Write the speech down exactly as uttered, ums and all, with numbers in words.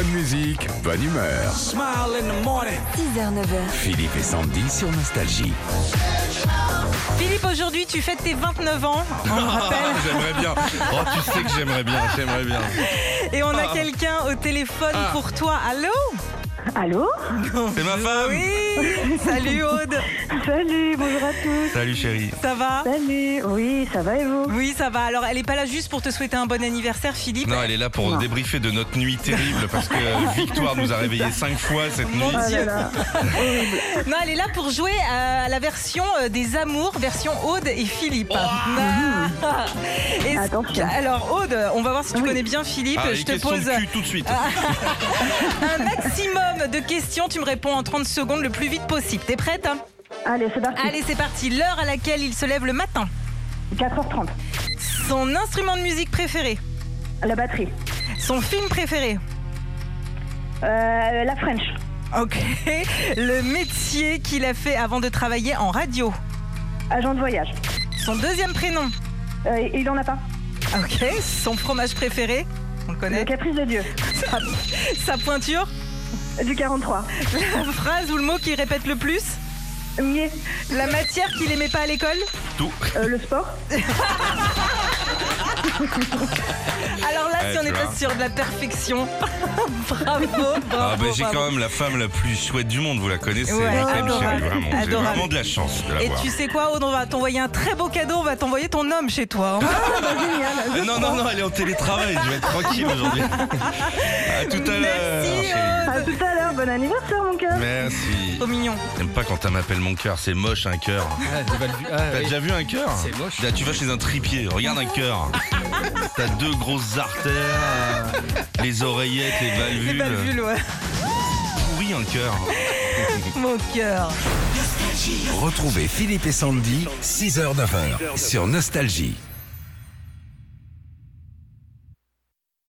Bonne musique, bonne humeur. six heures neuf heures. Philippe et Sandy sur Nostalgie. Philippe, aujourd'hui tu fêtes tes vingt-neuf ans, on le rappelle. J'aimerais bien. Oh, tu sais que j'aimerais bien, j'aimerais bien. Et on a quelqu'un au téléphone Ah. pour toi. Allô? Allô? C'est ma femme. Oui. Salut Aude. Salut, bonjour à tous. Salut chérie. Ça va? Salut, oui, ça va et vous? Oui, ça va. Alors, elle est pas là juste pour te souhaiter un bon anniversaire, Philippe. Non, elle est là pour Non. débriefer de notre nuit terrible parce que Victoire nous a réveillés cinq fois cette nuit. Mon Oh Dieu. là là. Non, elle est là pour jouer à la version euh, des amours, version Aude et Philippe. Ah. Et- Attention. Alors Aude, on va voir si tu Oui. connais bien Philippe. Ah, les Je te questions pose de cul tout de suite. un maximum de questions. Tu me réponds en trente secondes le plus vite possible. T'es prête? Allez, c'est parti. Allez, c'est parti. L'heure à laquelle il se lève le matin. quatre heures trente. Son instrument de musique préféré. La batterie. Son film préféré. Euh, la French. Ok. Le métier qu'il a fait avant de travailler en radio. Agent de voyage. Son deuxième prénom. Euh, il en a pas. Ok. Son fromage préféré. On le Le connaît. caprice de Dieu. Sa, sa pointure. Du quarante-trois. La phrase ou le mot qu'il répète le plus. Mier. La matière qu'il aimait pas à l'école. Tout. Euh, le sport. Alors là, Ouais, si on tu n'est pas vois. sûr de la perfection. Bravo, bravo. Ah bah, j'ai bravo. quand même la femme la plus chouette du monde, vous la connaissez, Ouais, Michael adorable. chérie, vraiment. J'ai Adorable. vraiment de la chance de Et l'avoir. tu sais quoi, Aude, on va t'envoyer un très beau cadeau. On va t'envoyer ton homme chez toi. hein. Ah, bah, génial. Ah, non, non, non, elle est en télétravail, je vais être tranquille aujourd'hui. À tout à l'heure, Merci, chérie. À tout à l'heure. Bon anniversaire, mon cœur. Merci. Trop mignon. J'aime pas quand elle m'appelle mon cœur, c'est moche un cœur. Ah, j'ai pas vu. Ah, T'as oui. déjà vu un cœur? C'est moche. Là, tu vas chez un tripier, regarde un cœur. T'as deux grosses artères, euh, les oreillettes, les valvules. Les valvules, ouais. Pourri un cœur. Mon cœur. Retrouvez Philippe et Sandy, six heures neuf heures sur Nostalgie.